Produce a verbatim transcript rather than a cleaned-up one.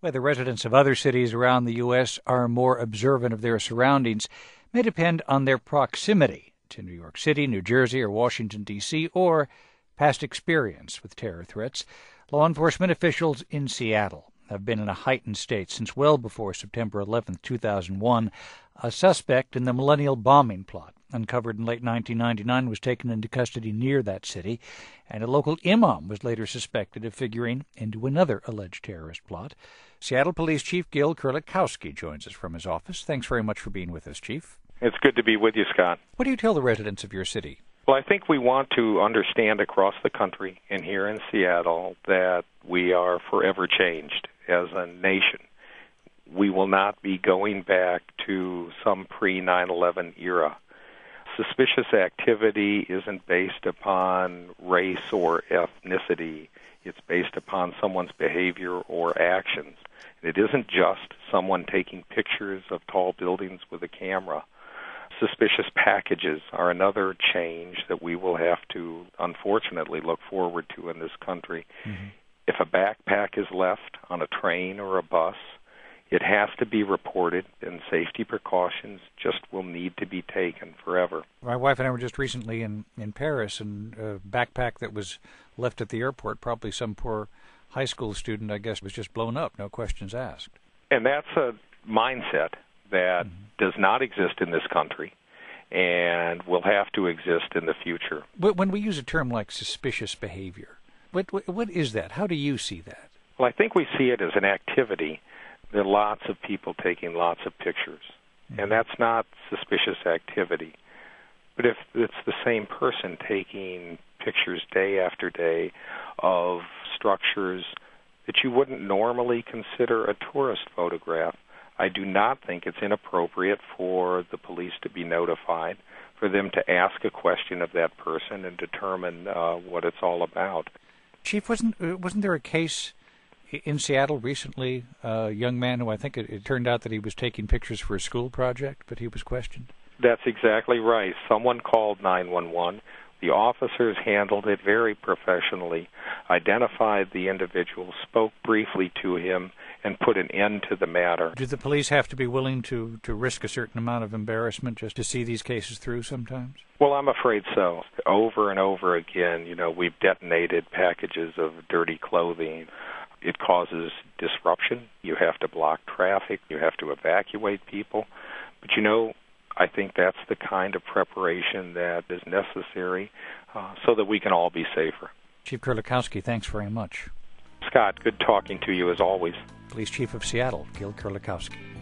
Whether residents of other cities around the U S are more observant of their surroundings may depend on their proximity to New York City, New Jersey, or Washington, D C, or past experience with terror threats. Law enforcement officials in Seattle have been in a heightened state since well before September eleventh, two thousand one. A suspect in the Millennial bombing plot, uncovered in late nineteen ninety-nine, was taken into custody near that city, and a local imam was later suspected of figuring into another alleged terrorist plot. Seattle Police Chief Gil Kurlikowski joins us from his office. Thanks very much for being with us, Chief. It's good to be with you, Scott. What do you tell the residents of your city? Well, I think we want to understand across the country and here in Seattle that we are forever changed as a nation. We will not be going back to some pre nine eleven era. Suspicious activity isn't based upon race or ethnicity. It's based upon someone's behavior or actions. It isn't just someone taking pictures of tall buildings with a camera. Suspicious packages are another change that we will have to, unfortunately, look forward to in this country. Mm-hmm. If a backpack is left on a train or a bus, it has to be reported, and safety precautions just will need to be taken forever. My wife and I were just recently in, in Paris, and a backpack that was left at the airport, probably some poor high school student, I guess, was just blown up, no questions asked. And that's a mindset that mm-hmm. does not exist in this country and will have to exist in the future. But when we use a term like suspicious behavior, what, what, what is that? How do you see that? Well, I think we see it as an activity. There are lots of people taking lots of pictures, mm-hmm. and that's not suspicious activity. But if it's the same person taking pictures day after day of structures that you wouldn't normally consider a tourist photograph, I do not think it's inappropriate for the police to be notified, for them to ask a question of that person and determine uh, what it's all about. Chief, wasn't wasn't there a case in Seattle recently, a young man who I think it, it turned out that he was taking pictures for a school project, but he was questioned? That's exactly right. Someone called nine one one. The officers handled it very professionally, identified the individual, spoke briefly to him, and put an end to the matter. Do the police have to be willing to, to risk a certain amount of embarrassment just to see these cases through sometimes? Well, I'm afraid so. Over and over again, you know, we've detonated packages of dirty clothing. It causes disruption. You have to block traffic. You have to evacuate people. But, you know, I think that's the kind of preparation that is necessary uh, so that we can all be safer. Chief Kurlikowski, thanks very much. Scott, good talking to you as always. Police Chief of Seattle, Gil Kurlikowski.